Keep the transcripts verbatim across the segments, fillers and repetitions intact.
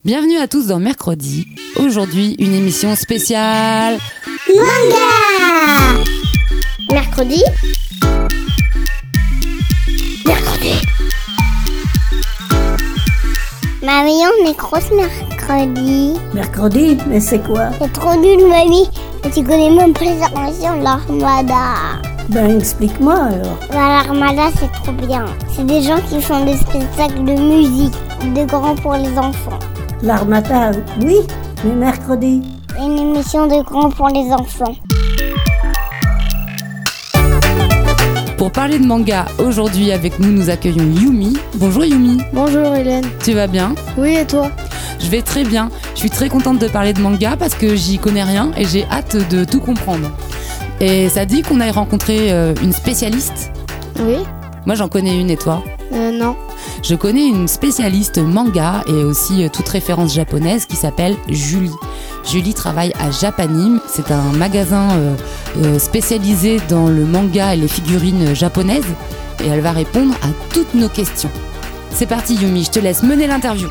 Bienvenue à tous dans Mercredi. Aujourd'hui, une émission spéciale Manga. Mercredi. Mercredi. Mamie, on est grosse mercredi. Mercredi? Mais c'est quoi? C'est trop nul, mamie. Tu connais même pas les informations de l'Armada. Ben, explique-moi alors. Bah, l'Armada, c'est trop bien. C'est des gens qui font des spectacles de musique, de grands pour les enfants. L'Armada, oui, mais mercredi. Une émission de grands pour les enfants. Pour parler de manga, aujourd'hui avec nous, nous accueillons Yumi. Bonjour Yumi. Bonjour Hélène. Tu vas bien? Oui, et toi? Je vais très bien. Je suis très contente de parler de manga parce que j'y connais rien et j'ai hâte de tout comprendre. Et ça dit qu'on aille rencontrer euh, une spécialiste? Oui. Moi j'en connais une, et toi? Euh, non. Je connais une spécialiste manga et aussi euh, toute référence japonaise qui s'appelle Julie. Julie travaille à Japanime. C'est un magasin euh, euh, spécialisé dans le manga et les figurines japonaises. Et elle va répondre à toutes nos questions. C'est parti Yumi, je te laisse mener l'interview.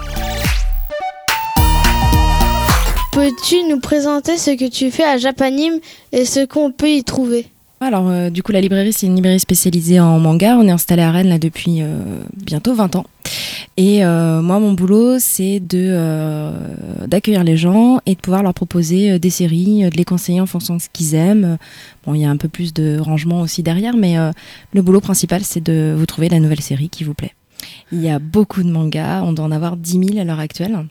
Peux-tu nous présenter ce que tu fais à Japanime et ce qu'on peut y trouver? Alors, euh, du coup, la librairie, c'est une librairie spécialisée en manga. On est installé à Rennes là depuis euh, bientôt vingt ans. Et euh, moi, mon boulot, c'est de euh, d'accueillir les gens et de pouvoir leur proposer euh, des séries, euh, de les conseiller en fonction de ce qu'ils aiment. Bon, il y a un peu plus de rangement aussi derrière, mais euh, le boulot principal, c'est de vous trouver la nouvelle série qui vous plaît. Il y a beaucoup de mangas. On doit en avoir dix mille à l'heure actuelle.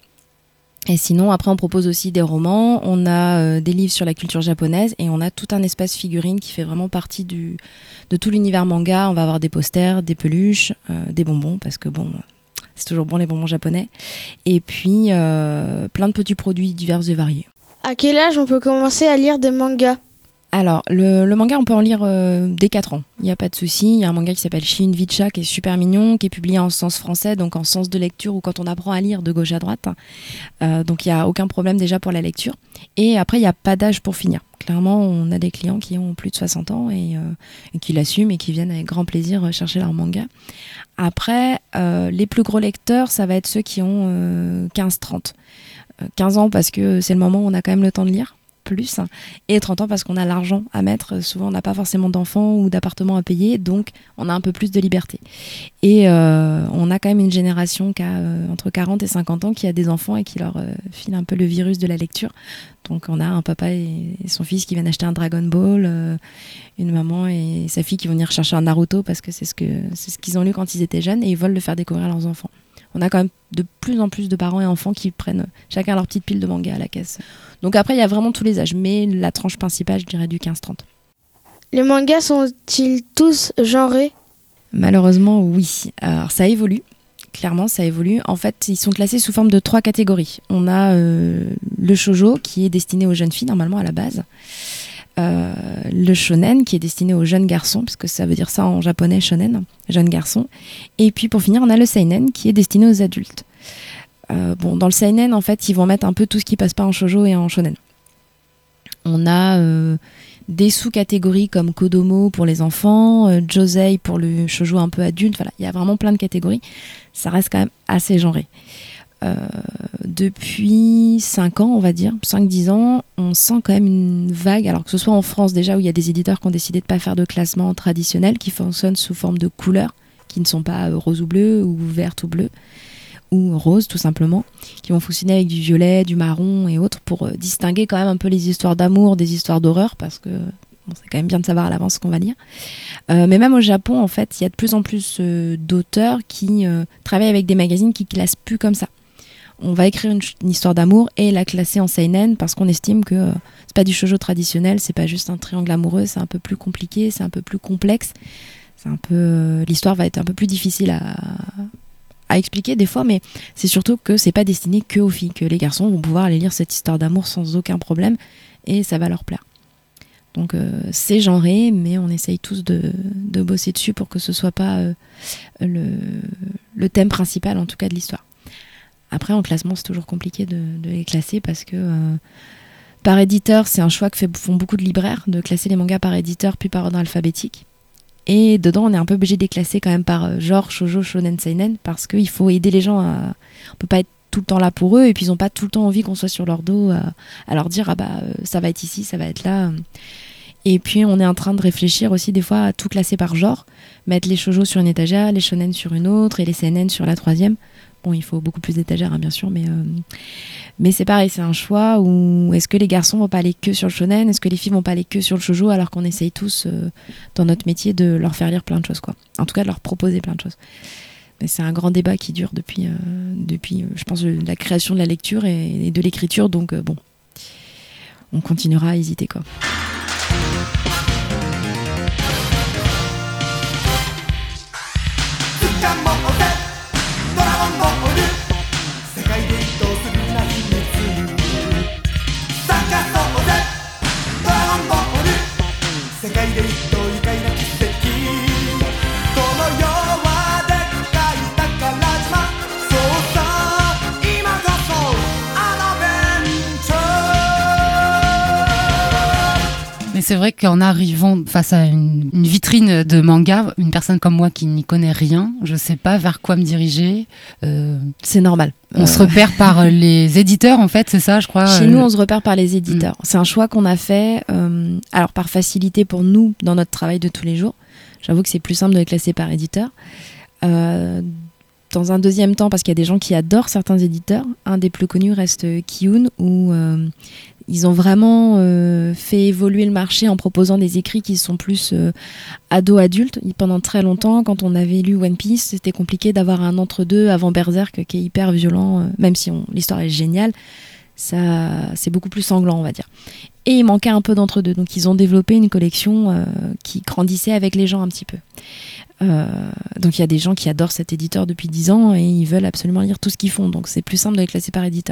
Et sinon, après, on propose aussi des romans, on a euh, des livres sur la culture japonaise et on a tout un espace figurine qui fait vraiment partie du, de tout l'univers manga. On va avoir des posters, des peluches, euh, des bonbons, parce que bon, c'est toujours bon les bonbons japonais. Et puis, euh, plein de petits produits divers et variés. À quel âge on peut commencer à lire des mangas? Alors, le, le manga, on peut en lire euh, dès quatre ans. Il n'y a pas de souci. Il y a un manga qui s'appelle Shin Vicha, qui est super mignon, qui est publié en sens français, donc en sens de lecture, ou quand on apprend à lire de gauche à droite. Euh, donc, il n'y a aucun problème déjà pour la lecture. Et après, il n'y a pas d'âge pour finir. Clairement, on a des clients qui ont plus de soixante ans et, euh, et qui l'assument et qui viennent avec grand plaisir chercher leur manga. Après, euh, les plus gros lecteurs, ça va être ceux qui ont euh, quinze trente. Euh, quinze ans parce que c'est le moment où on a quand même le temps de lire. Plus, et trente ans parce qu'on a l'argent à mettre. Souvent on n'a pas forcément d'enfants ou d'appartements à payer, donc on a un peu plus de liberté. Et euh, on a quand même une génération qui a euh, entre quarante et cinquante ans qui a des enfants et qui leur euh, file un peu le virus de la lecture. Donc on a un papa et son fils qui viennent acheter un Dragon Ball, euh, une maman et sa fille qui vont venir chercher un Naruto parce que c'est ce que c'est ce qu'ils ont lu quand ils étaient jeunes et ils veulent le faire découvrir à leurs enfants. On a quand même de plus en plus de parents et enfants qui prennent chacun leur petite pile de manga à la caisse. Donc après, il y a vraiment tous les âges, mais la tranche principale, je dirais du quinze trente. Les mangas sont-ils tous genrés? Malheureusement, oui. Alors ça évolue, clairement ça évolue. En fait, ils sont classés sous forme de trois catégories. On a euh, le shoujo, qui est destiné aux jeunes filles, normalement à la base. Euh, le shonen, qui est destiné aux jeunes garçons, parce que ça veut dire ça en japonais, shonen, jeune garçon. Et puis pour finir, on a le seinen, qui est destiné aux adultes. Euh, bon, dans le seinen, en fait, ils vont mettre un peu tout ce qui passe pas en shoujo et en shonen. On a euh, des sous-catégories comme kodomo pour les enfants, euh, josei pour le shoujo un peu adulte. Voilà, il y a vraiment plein de catégories. Ça reste quand même assez genré. Euh, depuis cinq ans, on va dire, cinq dix ans, on sent quand même une vague, alors que ce soit en France déjà, où il y a des éditeurs qui ont décidé de ne pas faire de classement traditionnel, qui fonctionnent sous forme de couleurs, qui ne sont pas rose ou bleu, ou verte ou bleu, ou rose tout simplement, qui vont fonctionner avec du violet, du marron et autres, pour euh, distinguer quand même un peu les histoires d'amour des histoires d'horreur, parce que bon, c'est quand même bien de savoir à l'avance ce qu'on va lire. Euh, mais même au Japon, en fait, il y a de plus en plus euh, d'auteurs qui euh, travaillent avec des magazines qui classent plus comme ça. On va écrire une, une histoire d'amour et la classer en seinen parce qu'on estime que euh, c'est pas du shoujo traditionnel, c'est pas juste un triangle amoureux, c'est un peu plus compliqué, c'est un peu plus complexe. C'est un peu euh, l'histoire va être un peu plus difficile à, à expliquer des fois, mais c'est surtout que c'est pas destiné que aux filles, que les garçons vont pouvoir aller lire cette histoire d'amour sans aucun problème et ça va leur plaire. Donc euh, c'est genré, mais on essaye tous de, de bosser dessus pour que ce soit pas euh, le, le thème principal en tout cas de l'histoire. Après, en classement, c'est toujours compliqué de, de les classer parce que euh, par éditeur, c'est un choix que fait, font beaucoup de libraires, de classer les mangas par éditeur puis par ordre alphabétique. Et dedans, on est un peu obligé de les classer quand même par genre, shoujo, shonen, seinen, parce qu'il faut aider les gens à... On peut pas être tout le temps là pour eux et puis ils ont pas tout le temps envie qu'on soit sur leur dos à, à leur dire ah bah euh, ça va être ici, ça va être là. Et puis on est en train de réfléchir aussi des fois à tout classer par genre, mettre les shoujo sur une étagère, les shonen sur une autre et les seinen sur la troisième. Bon, il faut beaucoup plus d'étagères, hein, bien sûr, mais, euh, mais c'est pareil, c'est un choix où est-ce que les garçons vont pas aller que sur le shonen, est-ce que les filles vont pas aller que sur le shoujo, alors qu'on essaye tous, euh, dans notre métier, de leur faire lire plein de choses, quoi. En tout cas, de leur proposer plein de choses. Mais c'est un grand débat qui dure depuis, euh, depuis je pense, la création de la lecture et, et de l'écriture, donc euh, bon, on continuera à hésiter, quoi. Mais c'est vrai qu'en arrivant face à une, une vitrine de manga, une personne comme moi qui n'y connaît rien, je sais pas vers quoi me diriger. Euh, c'est normal. On euh... se repère par les éditeurs, en fait, c'est ça, je crois. Chez euh... nous, on se repère par les éditeurs. Mmh. C'est un choix qu'on a fait, euh, alors par facilité pour nous dans notre travail de tous les jours. J'avoue que c'est plus simple de les classer par éditeur. Euh, dans un deuxième temps, parce qu'il y a des gens qui adorent certains éditeurs. Un des plus connus reste Kiun, où euh, ils ont vraiment euh, fait évoluer le marché en proposant des écrits qui sont plus euh, ados-adultes. Pendant très longtemps, quand on avait lu One Piece, c'était compliqué d'avoir un entre-deux avant Berserk qui est hyper violent, euh, même si on, l'histoire est géniale. Ça, c'est beaucoup plus sanglant, on va dire. Et il manquait un peu d'entre-deux. Donc, ils ont développé une collection euh, qui grandissait avec les gens un petit peu. Euh, donc, il y a des gens qui adorent cet éditeur depuis dix ans et ils veulent absolument lire tout ce qu'ils font. Donc, c'est plus simple de les classer par éditeur.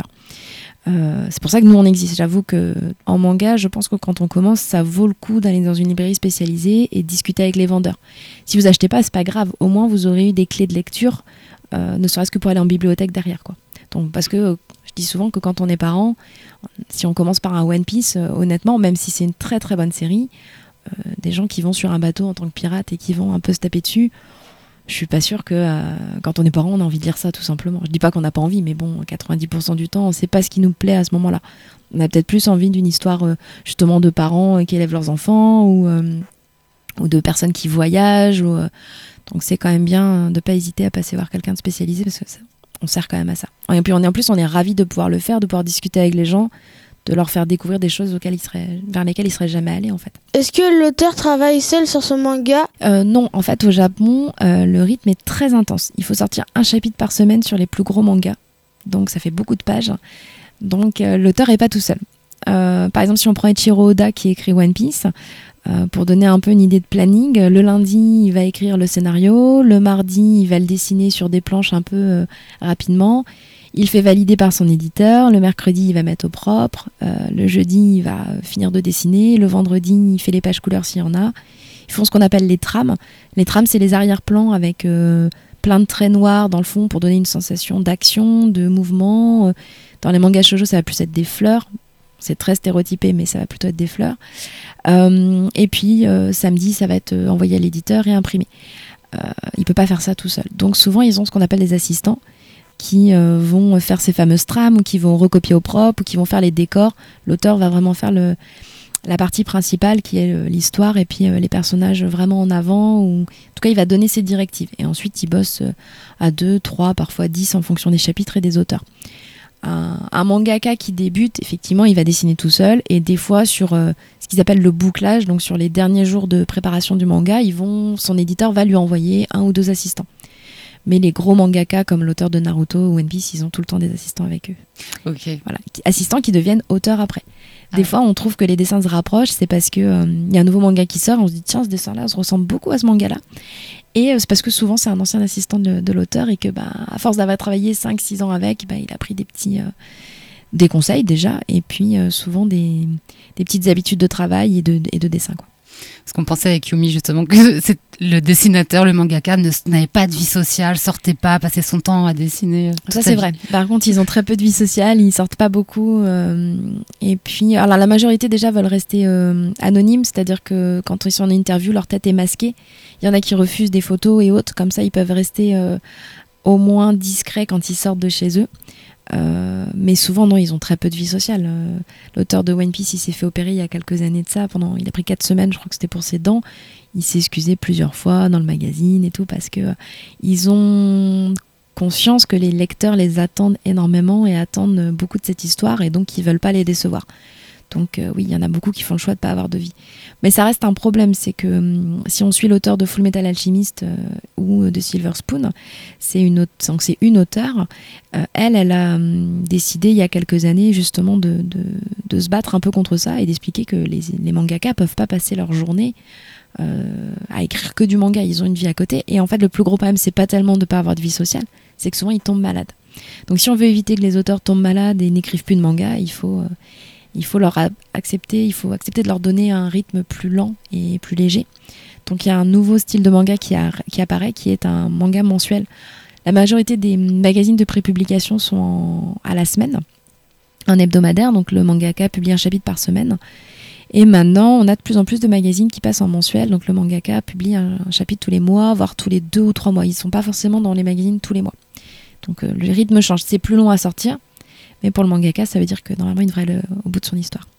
Euh, c'est pour ça que nous, on existe. J'avoue qu'en manga, je pense que quand on commence, ça vaut le coup d'aller dans une librairie spécialisée et de discuter avec les vendeurs. Si vous achetez pas, c'est pas grave. Au moins, vous aurez eu des clés de lecture, euh, ne serait-ce que pour aller en bibliothèque derrière, quoi. Donc, parce que je dis souvent que quand on est parent, si on commence par un One Piece, euh, honnêtement, même si c'est une très très bonne série, euh, des gens qui vont sur un bateau en tant que pirate et qui vont un peu se taper dessus, je suis pas sûre que euh, quand on est parent, on a envie de lire ça tout simplement. Je dis pas qu'on n'a pas envie, mais bon, quatre-vingt-dix pour cent du temps, on sait pas ce qui nous plaît à ce moment-là. On a peut-être plus envie d'une histoire euh, justement de parents euh, qui élèvent leurs enfants ou, euh, ou de personnes qui voyagent. Ou, euh, donc c'est quand même bien de pas hésiter à passer voir quelqu'un de spécialisé parce que ça, on sert quand même à ça. Et puis on est, en plus, on est ravis de pouvoir le faire, de pouvoir discuter avec les gens, de leur faire découvrir des choses auxquelles ils seraient, vers lesquelles ils seraient jamais allés en fait. Est-ce que l'auteur travaille seul sur ce manga ? euh, Non, en fait au Japon, euh, le rythme est très intense. Il faut sortir un chapitre par semaine sur les plus gros mangas, donc ça fait beaucoup de pages. Donc euh, l'auteur est pas tout seul. Euh, par exemple, si on prend Eiichiro Oda qui écrit One Piece, euh, pour donner un peu une idée de planning, le lundi il va écrire le scénario, le mardi il va le dessiner sur des planches un peu euh, rapidement. Il fait valider par son éditeur, le mercredi il va mettre au propre, euh, le jeudi il va finir de dessiner, le vendredi il fait les pages couleurs s'il y en a. Ils font ce qu'on appelle les trames. Les trames c'est les arrière-plans avec euh, plein de traits noirs dans le fond pour donner une sensation d'action, de mouvement. Dans les mangas shoujo ça va plus être des fleurs, c'est très stéréotypé mais ça va plutôt être des fleurs. Euh, et puis euh, samedi ça va être envoyé à l'éditeur et imprimé. Euh, il peut pas faire ça tout seul. Donc souvent ils ont ce qu'on appelle des assistants qui euh, vont faire ces fameuses trames ou qui vont recopier au propre ou qui vont faire les décors. L'auteur va vraiment faire le, la partie principale qui est euh, l'histoire et puis euh, les personnages vraiment en avant. Ou... En tout cas, il va donner ses directives. Et ensuite, il bosse euh, à deux, trois, parfois dix en fonction des chapitres et des auteurs. Un, un mangaka qui débute, effectivement, il va dessiner tout seul et des fois sur euh, ce qu'ils appellent le bouclage, donc sur les derniers jours de préparation du manga, ils vont, son éditeur va lui envoyer un ou deux assistants. Mais les gros mangaka comme l'auteur de Naruto ou One Piece, ils ont tout le temps des assistants avec eux. Ok. Voilà, assistants qui deviennent auteurs après. Des ah fois, ouais. on trouve que les dessins se rapprochent, c'est parce que euh, y a un nouveau manga qui sort, on se dit tiens, ce dessin-là, ça ressemble beaucoup à ce manga-là. Et euh, c'est parce que souvent, c'est un ancien assistant de, de l'auteur et que, bah, à force d'avoir travaillé cinq six ans avec, bah, il a pris des petits, euh, des conseils déjà, et puis euh, souvent des, des petites habitudes de travail et de, et de dessin, quoi. Parce qu'on pensait avec Yumi justement que c'est le dessinateur, le mangaka ne, n'avait pas de vie sociale, sortait pas, passait son temps à dessiner. Ça c'est vie. Vrai. Par contre, ils ont très peu de vie sociale, ils sortent pas beaucoup. Euh, et puis, alors la majorité déjà veulent rester euh, anonymes, c'est-à-dire que quand ils sont en interview, leur tête est masquée. Il y en a qui refusent des photos et autres, comme ça ils peuvent rester euh, au moins discrets quand ils sortent de chez eux. Euh, mais souvent, non, ils ont très peu de vie sociale. Euh, l'auteur de One Piece, il s'est fait opérer il y a quelques années de ça. Pendant, il a pris quatre semaines, je crois que c'était pour ses dents. Il s'est excusé plusieurs fois dans le magazine et tout parce que euh, ils ont conscience que les lecteurs les attendent énormément et attendent beaucoup de cette histoire et donc ils veulent pas les décevoir. Donc euh, oui, il y en a beaucoup qui font le choix de pas avoir de vie. Mais ça reste un problème, c'est que hum, si on suit l'auteur de Full Metal Alchemist euh, ou de Silver Spoon, c'est une, aute- donc c'est une auteure. Euh, elle, elle a hum, décidé il y a quelques années justement de, de, de se battre un peu contre ça et d'expliquer que les, les mangaka peuvent pas passer leur journée euh, à écrire que du manga. Ils ont une vie à côté. Et en fait, le plus gros problème, c'est pas tellement de pas avoir de vie sociale, c'est que souvent ils tombent malades. Donc si on veut éviter que les auteurs tombent malades et n'écrivent plus de manga, il faut... Euh, Il faut leur accepter, il faut accepter de leur donner un rythme plus lent et plus léger. Donc il y a un nouveau style de manga qui, a, qui apparaît, qui est un manga mensuel. La majorité des magazines de prépublication sont en, à la semaine, un hebdomadaire, donc le mangaka publie un chapitre par semaine. Et maintenant, on a de plus en plus de magazines qui passent en mensuel, donc le mangaka publie un, un chapitre tous les mois, voire tous les deux ou trois mois. Ils ne sont pas forcément dans les magazines tous les mois. Donc euh, le rythme change, c'est plus long à sortir. Mais pour le mangaka, ça veut dire que normalement, il devrait aller au bout de son histoire.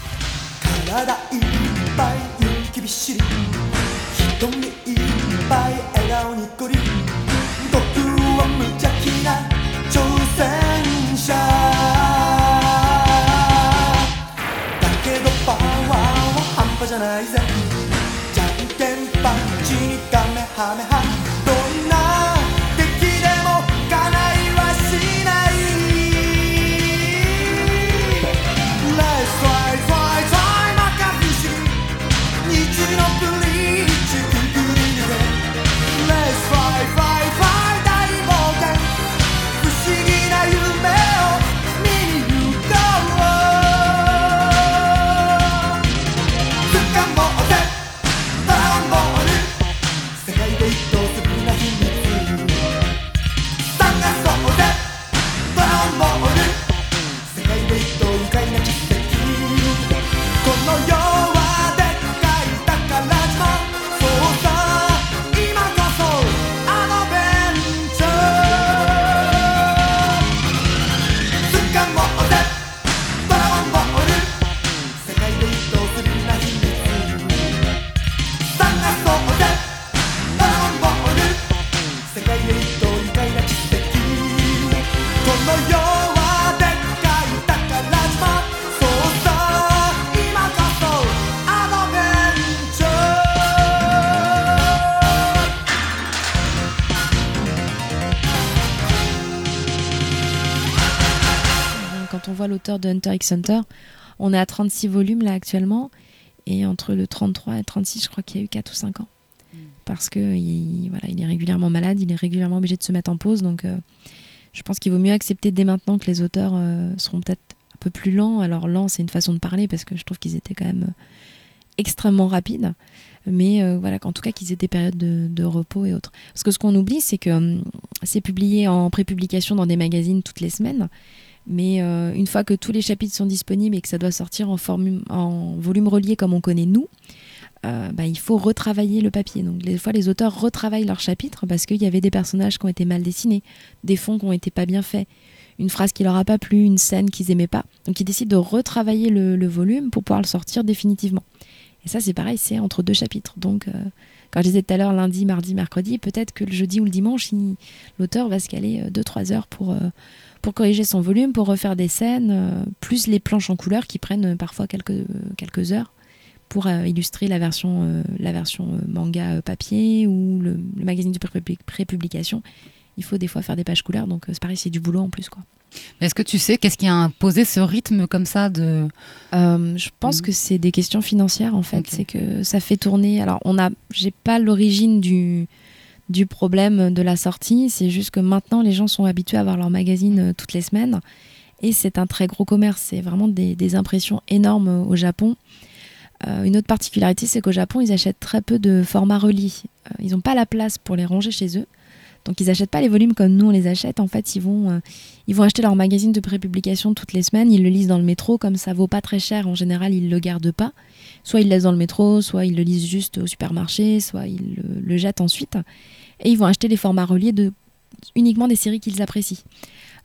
Quand on voit l'auteur de Hunter x Hunter, on est à trente-six volumes là actuellement, et entre le trente-trois et trente-six, je crois qu'il y a eu quatre ou cinq ans. Mmh. Parce que il, voilà, il est régulièrement malade, il est régulièrement obligé de se mettre en pause, donc euh, je pense qu'il vaut mieux accepter dès maintenant que les auteurs euh, seront peut-être un peu plus lents. Alors lent, c'est une façon de parler, parce que je trouve qu'ils étaient quand même euh, extrêmement rapides, mais euh, voilà, en tout cas qu'ils aient des périodes de, de repos et autres. Parce que ce qu'on oublie, c'est que euh, c'est publié en prépublication dans des magazines toutes les semaines, mais euh, une fois que tous les chapitres sont disponibles et que ça doit sortir en, formu- en volume relié comme on connaît nous, euh, bah, il faut retravailler le papier. Donc des fois les auteurs retravaillent leurs chapitres parce qu'il y avait des personnages qui ont été mal dessinés, des fonds qui ont été pas bien faits, une phrase qui leur a pas plu, une scène qu'ils aimaient pas. Donc ils décident de retravailler le, le volume pour pouvoir le sortir définitivement. Et ça c'est pareil, c'est entre deux chapitres. Donc euh, quand je disais tout à l'heure lundi, mardi, mercredi, peut-être que le jeudi ou le dimanche, il, l'auteur va se caler deux trois heures pour... Euh, pour corriger son volume, pour refaire des scènes, euh, plus les planches en couleur qui prennent euh, parfois quelques, euh, quelques heures pour euh, illustrer la version, euh, la version euh, manga euh, papier ou le, le magazine de pré- prépublication. Il faut des fois faire des pages couleurs, donc euh, c'est pareil, c'est du boulot en plus, quoi. Mais est-ce que tu sais qu'est-ce qui a imposé ce rythme comme ça de... euh, Je pense mmh. que c'est des questions financières en fait. Okay. C'est que ça fait tourner... Alors, on a, j'ai pas l'origine du... du problème de la sortie, c'est juste que maintenant les gens sont habitués à avoir leur magazine euh, toutes les semaines et c'est un très gros commerce, c'est vraiment des, des impressions énormes euh, au Japon. Euh, une autre particularité, c'est qu'au Japon ils achètent très peu de formats relis, euh, ils n'ont pas la place pour les ranger chez eux, donc ils n'achètent pas les volumes comme nous on les achète. En fait ils vont, euh, ils vont acheter leur magazine de prépublication toutes les semaines, ils le lisent dans le métro, comme ça vaut pas très cher, en général ils le gardent pas, soit ils le laissent dans le métro, soit ils le lisent juste au supermarché, soit ils le, le jettent ensuite. Et ils vont acheter les formats reliés de uniquement des séries qu'ils apprécient.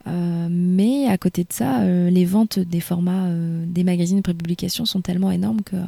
Euh, mais à côté de ça, euh, les ventes des formats euh, des magazines de prépublication sont tellement énormes que euh,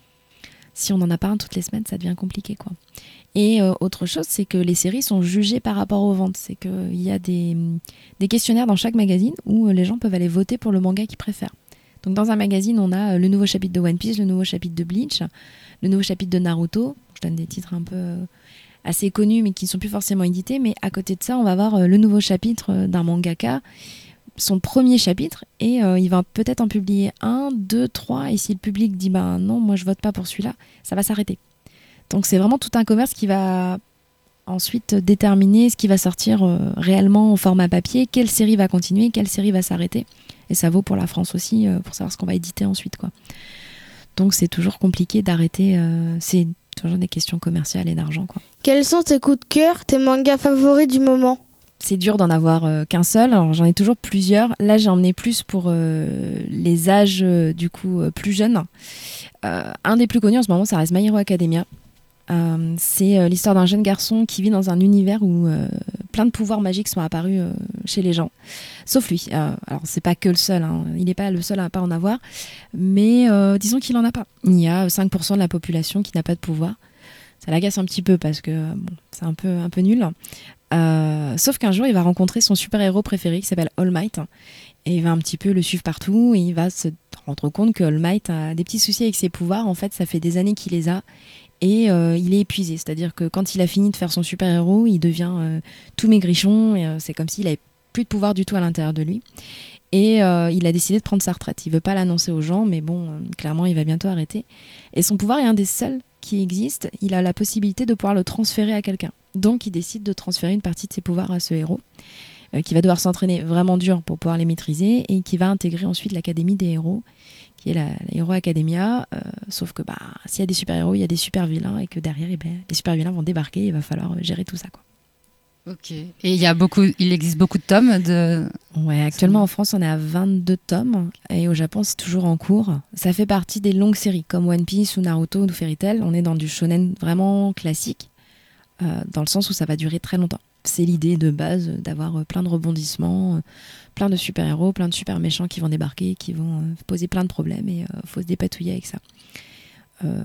si on n'en a pas un toutes les semaines, ça devient compliqué, quoi. Et euh, autre chose, c'est que les séries sont jugées par rapport aux ventes. C'est qu'il y a des, des questionnaires dans chaque magazine où les gens peuvent aller voter pour le manga qu'ils préfèrent. Donc dans un magazine, on a le nouveau chapitre de One Piece, le nouveau chapitre de Bleach, le nouveau chapitre de Naruto. Je donne des titres un peu euh, assez connus mais qui ne sont plus forcément édités. Mais à côté de ça, on va avoir euh, le nouveau chapitre d'un mangaka, son premier chapitre, et euh, il va peut-être en publier un, deux, trois. Et si le public dit bah, non, moi je vote pas pour celui-là, ça va s'arrêter. Donc c'est vraiment tout un commerce qui va ensuite déterminer ce qui va sortir euh, réellement au format papier, quelle série va continuer, quelle série va s'arrêter. Et ça vaut pour la France aussi, euh, pour savoir ce qu'on va éditer ensuite, quoi. Donc c'est toujours compliqué d'arrêter, euh, c'est toujours des questions commerciales et d'argent, quoi. Quels sont tes coups de cœur, tes mangas favoris du moment ? C'est dur d'en avoir euh, qu'un seul, alors j'en ai toujours plusieurs. Là j'ai emmené plus pour euh, les âges euh, du coup euh, plus jeunes. Euh, un des plus connus en ce moment, ça reste My Hero Academia. Euh, c'est euh, l'histoire d'un jeune garçon qui vit dans un univers où euh, plein de pouvoirs magiques sont apparus euh, chez les gens, sauf lui. Euh, alors c'est pas que le seul, hein. Il n'est pas le seul à pas en avoir, mais euh, disons qu'il en a pas. Il y a cinq pour cent de la population qui n'a pas de pouvoir. Ça l'agace un petit peu parce que bon, c'est un peu, un peu nul. Euh, sauf qu'un jour il va rencontrer son super-héros préféré qui s'appelle All Might, et il va un petit peu le suivre partout et il va se rendre compte que All Might a des petits soucis avec ses pouvoirs. En fait, ça fait des années qu'il les a. Et euh, il est épuisé, c'est-à-dire que quand il a fini de faire son super-héros, il devient euh, tout maigrichon, et euh, c'est comme s'il avait plus de pouvoir du tout à l'intérieur de lui. Et euh, il a décidé de prendre sa retraite. Il veut pas l'annoncer aux gens, mais bon, euh, clairement, il va bientôt arrêter. Et son pouvoir est un des seuls qui existe. Il a la possibilité de pouvoir le transférer à quelqu'un. Donc, il décide de transférer une partie de ses pouvoirs à ce héros, euh, qui va devoir s'entraîner vraiment dur pour pouvoir les maîtriser, et qui va intégrer ensuite l'Académie des héros, qui est la, la Hero Academia, euh, sauf que bah, s'il y a des super-héros, il y a des super-vilains, et que derrière, eh ben, les super-vilains vont débarquer, et il va falloir gérer tout ça, quoi. Ok. Et il y a beaucoup, il existe beaucoup de tomes de... Ouais, actuellement en France, on est à vingt-deux tomes, et au Japon, c'est toujours en cours. Ça fait partie des longues séries, comme One Piece ou Naruto ou Fairy Tail. On est dans du shonen vraiment classique, euh, dans le sens où ça va durer très longtemps. C'est l'idée de base d'avoir plein de rebondissements, plein de super-héros, plein de super-méchants qui vont débarquer, qui vont poser plein de problèmes, et il euh, faut se dépatouiller avec ça. Euh,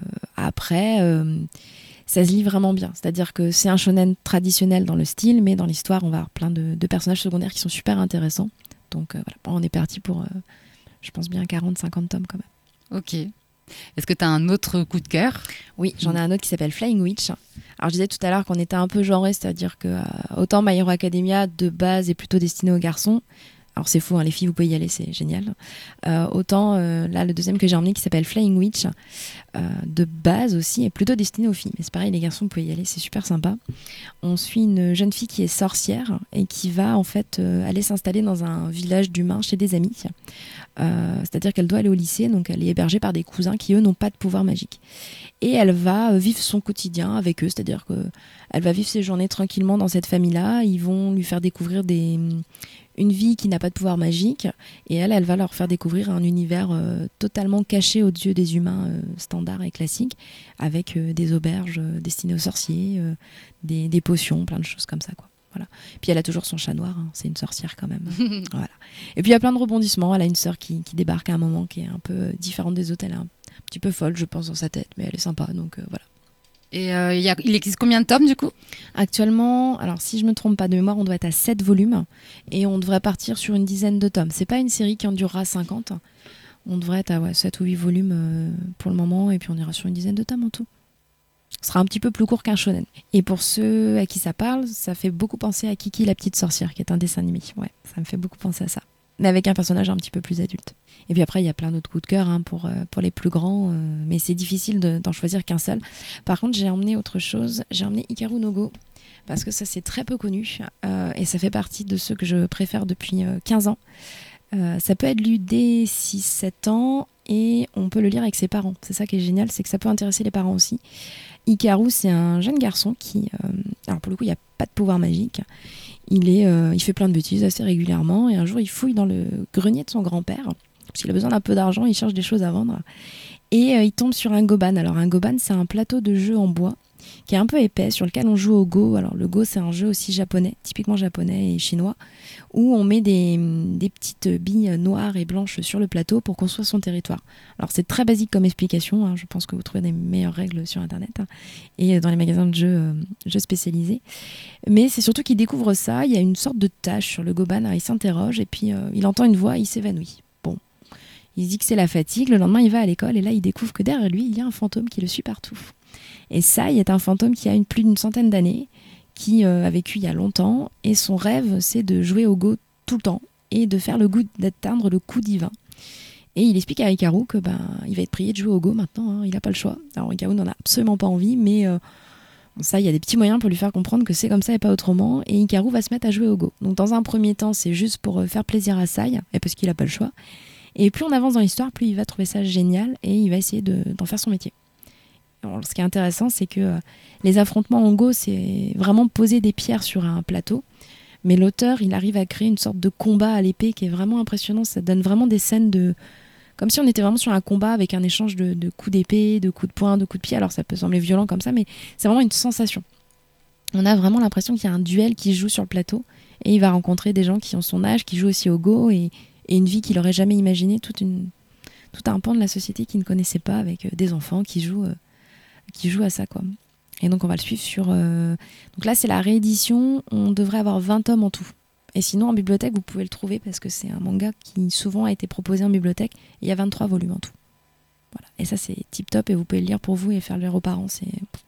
après, euh, ça se lit vraiment bien. C'est-à-dire que c'est un shonen traditionnel dans le style, mais dans l'histoire, on va avoir plein de, de personnages secondaires qui sont super intéressants. Donc euh, voilà, on est parti pour, euh, je pense bien, quarante à cinquante tomes quand même. Ok. Est-ce que tu as un autre coup de cœur ? Oui, j'en ai un autre qui s'appelle Flying Witch. Alors je disais tout à l'heure qu'on était un peu genré, c'est-à-dire que euh, autant My Hero Academia de base est plutôt destiné aux garçons. Alors c'est faux, hein, les filles vous pouvez y aller, c'est génial. Euh, autant euh, là le deuxième que j'ai emmené qui s'appelle Flying Witch, euh, de base aussi est plutôt destiné aux filles. Mais c'est pareil, les garçons vous pouvez y aller, c'est super sympa. On suit une jeune fille qui est sorcière et qui va en fait euh, aller s'installer dans un village d'humains chez des amis. Euh, c'est-à-dire qu'elle doit aller au lycée, donc elle est hébergée par des cousins qui eux n'ont pas de pouvoir magique. Et elle va vivre son quotidien avec eux, c'est-à-dire que elle va vivre ses journées tranquillement dans cette famille-là. Ils vont lui faire découvrir des une vie qui n'a pas de pouvoir magique, et elle, elle va leur faire découvrir un univers euh, totalement caché aux yeux des humains euh, standards et classiques, avec euh, des auberges euh, destinées aux sorciers, euh, des, des potions, plein de choses comme ça, quoi. Voilà. Puis elle a toujours son chat noir, hein, c'est une sorcière quand même. Voilà. Et puis il y a plein de rebondissements. Elle a une sœur qui, qui débarque à un moment qui est un peu différente des autres. Elle est un, un petit peu folle, je pense, dans sa tête, mais elle est sympa, donc euh, voilà. Et euh, y a, il existe combien de tomes du coup ? Actuellement, alors si je me trompe pas de mémoire, on doit être à sept volumes et on devrait partir sur une dizaine de tomes. C'est pas une série qui en durera cinquante. On devrait être à ouais, sept ou huit volumes euh, pour le moment, et puis on ira sur une dizaine de tomes en tout. Ce sera un petit peu plus court qu'un shonen. Et pour ceux à qui ça parle, ça fait beaucoup penser à Kiki la petite sorcière, qui est un dessin animé. Ouais, ça me fait beaucoup penser à ça. Mais avec un personnage un petit peu plus adulte. Et puis après, il y a plein d'autres coups de cœur hein, pour, euh, pour les plus grands, euh, mais c'est difficile de, d'en choisir qu'un seul. Par contre, j'ai emmené autre chose. J'ai emmené Hikaru no Go, parce que ça, c'est très peu connu, euh, et ça fait partie de ceux que je préfère depuis euh, quinze ans. Euh, ça peut être lu dès six sept ans, et on peut le lire avec ses parents. C'est ça qui est génial, c'est que ça peut intéresser les parents aussi. Hikaru, c'est un jeune garçon qui... Euh, alors pour le coup, il n'y a pas de pouvoir magique. Il, est, euh, il fait plein de bêtises assez régulièrement, et un jour, il fouille dans le grenier de son grand-père, parce qu'il a besoin d'un peu d'argent, il cherche des choses à vendre. Et euh, il tombe sur un goban. Alors un goban, c'est un plateau de jeu en bois qui est un peu épais, sur lequel on joue au Go. Alors le Go, c'est un jeu aussi japonais, typiquement japonais et chinois, où on met des, des petites billes noires et blanches sur le plateau pour construire son territoire. Alors c'est très basique comme explication, hein, je pense que vous trouvez des meilleures règles sur internet hein, et dans les magasins de jeux, euh, jeux spécialisés. Mais c'est surtout qu'il découvre ça, il y a une sorte de tache sur le goban, il s'interroge et puis euh, il entend une voix, il s'évanouit. Bon, il se dit que c'est la fatigue, le lendemain il va à l'école et là il découvre que derrière lui il y a un fantôme qui le suit partout. Et Sai est un fantôme qui a une, plus d'une centaine d'années, qui euh, a vécu il y a longtemps, et son rêve, c'est de jouer au Go tout le temps, et de faire le goût d'atteindre le coup divin. Et il explique à Hikaru que ben, il va être prié de jouer au Go maintenant, hein, il n'a pas le choix. Alors Hikaru n'en a absolument pas envie, mais euh, bon, ça, il y a des petits moyens pour lui faire comprendre que c'est comme ça et pas autrement, et Hikaru va se mettre à jouer au Go. Donc dans un premier temps, c'est juste pour euh, faire plaisir à Sai, et parce qu'il n'a pas le choix. Et plus on avance dans l'histoire, plus il va trouver ça génial, et il va essayer de, d'en faire son métier. Alors, ce qui est intéressant, c'est que euh, les affrontements en Go, c'est vraiment poser des pierres sur un plateau. Mais l'auteur, il arrive à créer une sorte de combat à l'épée qui est vraiment impressionnant. Ça donne vraiment des scènes de... comme si on était vraiment sur un combat avec un échange de, de coups d'épée, de coups de poing, de coups de pied. Alors ça peut sembler violent comme ça, mais c'est vraiment une sensation. On a vraiment l'impression qu'il y a un duel qui se joue sur le plateau. Et il va rencontrer des gens qui ont son âge, qui jouent aussi au Go, et, et une vie qu'il n'aurait jamais imaginée, toute une, tout un pan de la société qu'il ne connaissait pas, avec euh, des enfants qui jouent... Euh, qui joue à ça quoi. Et donc on va le suivre sur euh... donc là c'est la réédition, on devrait avoir vingt tomes en tout, et sinon en bibliothèque vous pouvez le trouver parce que c'est un manga qui souvent a été proposé en bibliothèque, et il y a vingt-trois volumes en tout, voilà. Et ça c'est tip top, et vous pouvez le lire pour vous et faire le lire aux parents, c'est,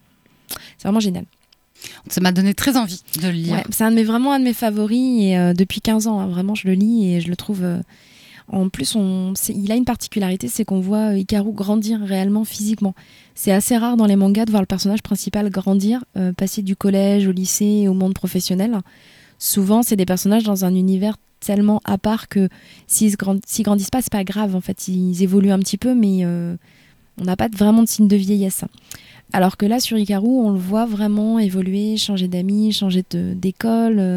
c'est vraiment génial. Ça m'a donné très envie de le lire. Ouais, c'est un de mes, vraiment un de mes favoris, et euh, depuis quinze ans hein, vraiment je le lis et je le trouve euh... En plus, on, il a une particularité, c'est qu'on voit Hikaru grandir réellement physiquement. C'est assez rare dans les mangas de voir le personnage principal grandir, euh, passer du collège au lycée au monde professionnel. Souvent, c'est des personnages dans un univers tellement à part que s'ils, grand, s'ils grandissent pas, c'est pas grave. En fait, ils évoluent un petit peu, mais euh, on n'a pas vraiment de signe de vieillesse. Alors que là, sur Hikaru, on le voit vraiment évoluer, changer d'amis, changer de, d'école... Euh,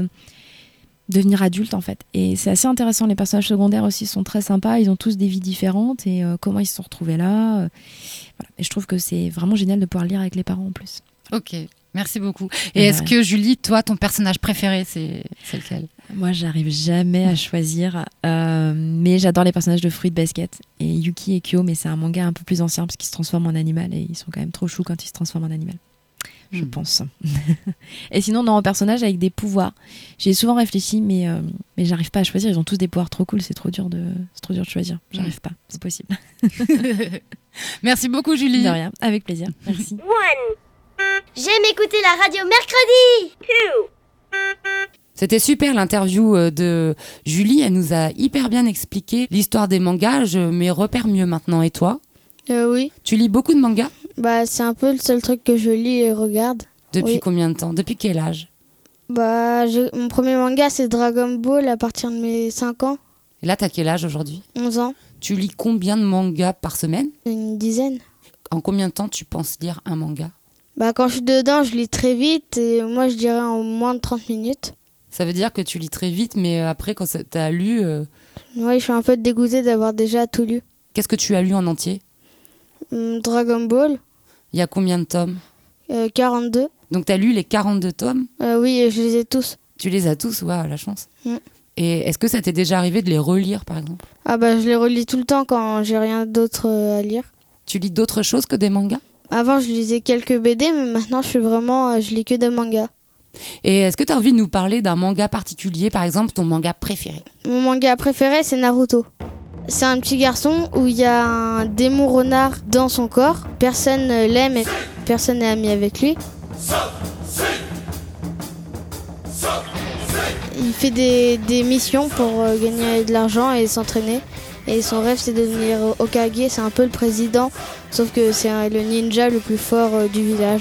devenir adulte en fait, et c'est assez intéressant. Les personnages secondaires aussi sont très sympas, ils ont tous des vies différentes, et euh, comment ils se sont retrouvés là, euh, voilà. Et je trouve que c'est vraiment génial de pouvoir le lire avec les parents en plus. Ok, merci beaucoup. Et, et est-ce ouais. que Julie, toi ton personnage préféré c'est, c'est lequel? Moi j'arrive jamais à choisir, euh, mais j'adore les personnages de Fruits Basket et Yuki et Kyo, mais c'est un manga un peu plus ancien parce qu'ils se transforment en animal, et ils sont quand même trop choux quand ils se transforment en animal, je mmh. pense. Et sinon, non, en personnage avec des pouvoirs. J'ai souvent réfléchi, mais, euh, mais j'arrive pas à choisir. Ils ont tous des pouvoirs trop cool, c'est trop dur de, c'est trop dur de choisir. J'arrive mmh. pas, c'est possible. Merci beaucoup, Julie. De rien, avec plaisir. Merci. One. J'aime écouter la radio mercredi. Two. C'était super l'interview de Julie. Elle nous a hyper bien expliqué l'histoire des mangas. Je me repère mieux maintenant. Et toi? Euh, oui. Tu lis beaucoup de mangas? Bah, c'est un peu le seul truc que je lis et regarde. Depuis oui. combien de temps? Depuis quel âge? Bah, j'ai... mon premier manga, c'est Dragon Ball à partir de mes cinq ans. Et là, t'as quel âge aujourd'hui? onze ans. Tu lis combien de mangas par semaine? Une dizaine. En combien de temps tu penses lire un manga? Bah, quand je suis dedans, je lis très vite, et moi, je dirais en moins de trente minutes. Ça veut dire que tu lis très vite, mais après, quand t'as lu... Euh... Oui, je suis un peu dégoûtée d'avoir déjà tout lu. Qu'est-ce que tu as lu en entier? hum, Dragon Ball. Il y a combien de tomes? euh, quarante-deux. Donc t'as lu les quarante-deux tomes? euh, Oui, je les ai tous. Tu les as tous? Waouh, la chance. Mm. Et est-ce que ça t'est déjà arrivé de les relire, par exemple? Ah bah, je les relis tout le temps quand j'ai rien d'autre à lire. Tu lis d'autres choses que des mangas? Avant, je lisais quelques B D, mais maintenant, je suis vraiment... Je lis que des mangas. Et est-ce que tu as envie de nous parler d'un manga particulier, par exemple, ton manga préféré? Mon manga préféré, c'est Naruto. C'est un petit garçon où il y a un démon renard dans son corps. Personne l'aime et personne n'est ami avec lui. Il fait des, des missions pour gagner de l'argent et s'entraîner. Et son rêve, c'est de devenir Hokage. C'est un peu le président, sauf que c'est un, le ninja le plus fort du village.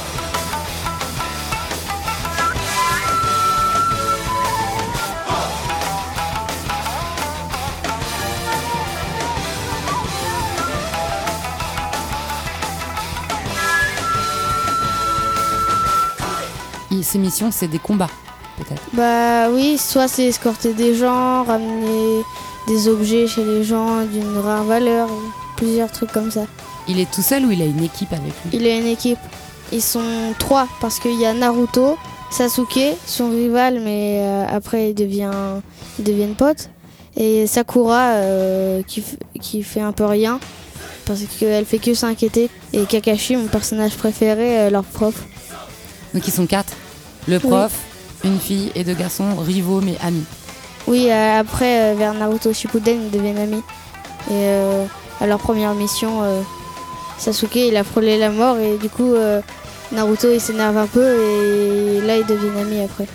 Ces missions, c'est des combats, peut-être? Bah oui, soit c'est escorter des gens, ramener des objets chez les gens d'une rare valeur, plusieurs trucs comme ça. Il est tout seul ou il a une équipe avec lui? Il a une équipe. ils sont trois parce qu'il y a Naruto, Sasuke, son rival, mais euh, après ils deviennent, ils deviennent potes, et Sakura euh, qui, f- qui fait un peu rien parce qu'elle fait que s'inquiéter, et Kakashi, mon personnage préféré, euh, leur prof. Donc ils sont quatre. Le prof, oui. Une fille et deux garçons, rivaux mais amis. Oui, euh, après, euh, vers Naruto Shippuden, ils deviennent amis. Et euh, à leur première mission, euh, Sasuke, il a frôlé la mort, et du coup, euh, Naruto, il s'énerve un peu, et là, ils deviennent amis après.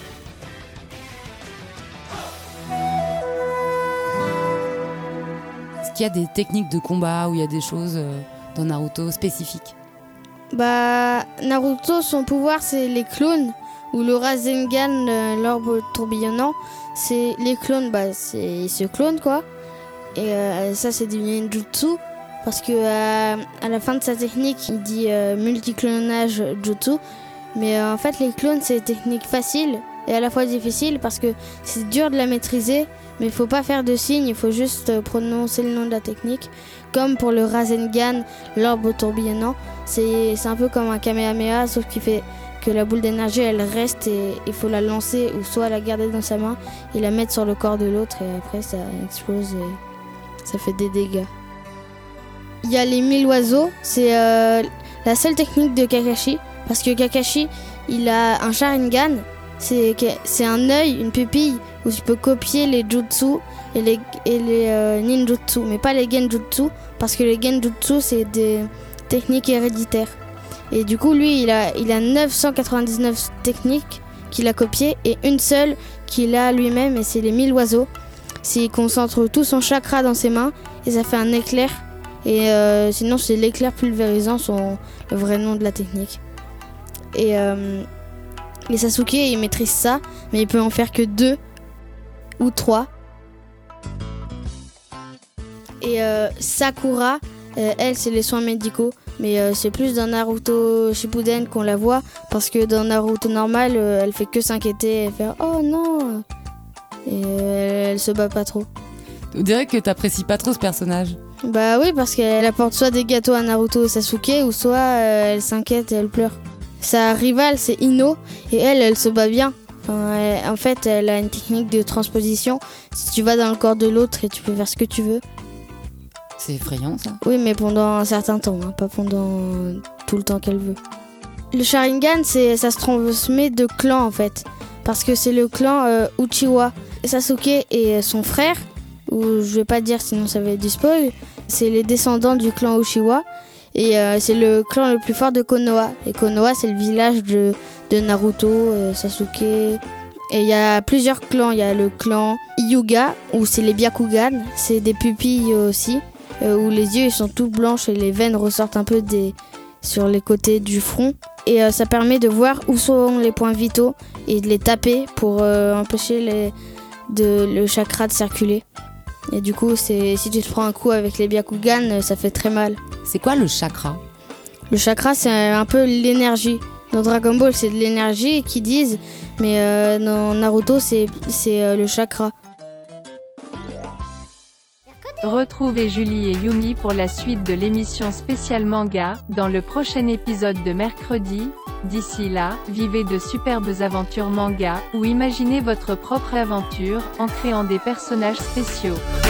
Est-ce qu'il y a des techniques de combat ou il y a des choses euh, dans Naruto spécifiques? Bah, Naruto, son pouvoir, c'est les clones, ou le Rasengan, euh, l'orbe tourbillonnant. C'est les clones, bah, c'est, ils se clonent, quoi. Et euh, ça, c'est du ninjutsu, parce que euh, à la fin de sa technique, il dit euh, multiclonage jutsu. Mais euh, en fait, les clones, c'est une technique facile et à la fois difficile, parce que c'est dur de la maîtriser, mais il faut pas faire de signes, il faut juste prononcer le nom de la technique. Comme pour le Rasengan, l'orbe tourbillonnant, c'est, c'est un peu comme un Kamehameha, sauf qu'il fait que la boule d'énergie, elle reste, et il faut la lancer, ou soit la garder dans sa main et la mettre sur le corps de l'autre, et après ça explose et ça fait des dégâts. Il y a les mille oiseaux, c'est euh, la seule technique de Kakashi, parce que Kakashi, il a un Sharingan, c'est, c'est un œil, une pupille, où tu peux copier les jutsu et les, et les euh, ninjutsu, mais pas les genjutsu, parce que les genjutsu, c'est des techniques héréditaires. Et du coup, lui, il a, il a neuf cent quatre-vingt-dix-neuf techniques qu'il a copiées, et une seule qu'il a lui-même, et c'est les mille oiseaux. C'est, il concentre tout son chakra dans ses mains, et ça fait un éclair. Et euh, sinon, c'est l'éclair pulvérisant, son, le vrai nom de la technique. Et, euh, et Sasuke, il maîtrise ça, mais il peut en faire que deux ou trois. Et euh, Sakura, euh, elle, c'est les soins médicaux. Mais euh, c'est plus dans Naruto Shippuden qu'on la voit, parce que dans Naruto normal, euh, elle fait que s'inquiéter et faire « Oh non !» Et euh, elle, elle se bat pas trop. On dirait que t'apprécies pas trop ce personnage. Bah oui, parce qu'elle apporte soit des gâteaux à Naruto et Sasuke, ou soit euh, elle s'inquiète et elle pleure. Sa rivale, c'est Ino, et elle, elle se bat bien. Enfin, elle, en fait, elle a une technique de transposition. Si tu vas dans le corps de l'autre, et tu peux faire ce que tu veux. C'est effrayant, ça. Oui, mais pendant un certain temps, hein, pas pendant tout le temps qu'elle veut. Le Sharingan, c'est, ça se transmet de clan, en fait. Parce que c'est le clan euh, Uchiwa. Sasuke et son frère, ou je vais pas dire sinon ça va être du spoil, c'est les descendants du clan Uchiwa. Et euh, c'est le clan le plus fort de Konoha. Et Konoha, c'est le village de, de Naruto, euh, Sasuke. Et il y a plusieurs clans. Il y a le clan Hyuga, où c'est les Byakugan. C'est des pupilles aussi, euh, où les yeux ils sont tout blancs et les veines ressortent un peu des, sur les côtés du front. Et euh, ça permet de voir où sont les points vitaux et de les taper pour euh, empêcher les, de, le chakra de circuler. Et du coup, c'est, si tu te prends un coup avec les Byakugan, ça fait très mal. C'est quoi le chakra ? Le chakra, c'est un peu l'énergie. Dans Dragon Ball, c'est de l'énergie qu'ils disent, mais euh, dans Naruto, c'est, c'est euh, le chakra. Retrouvez Julie et Yumi pour la suite de l'émission spéciale manga, dans le prochain épisode de mercredi. D'ici là, vivez de superbes aventures manga, ou imaginez votre propre aventure, en créant des personnages spéciaux.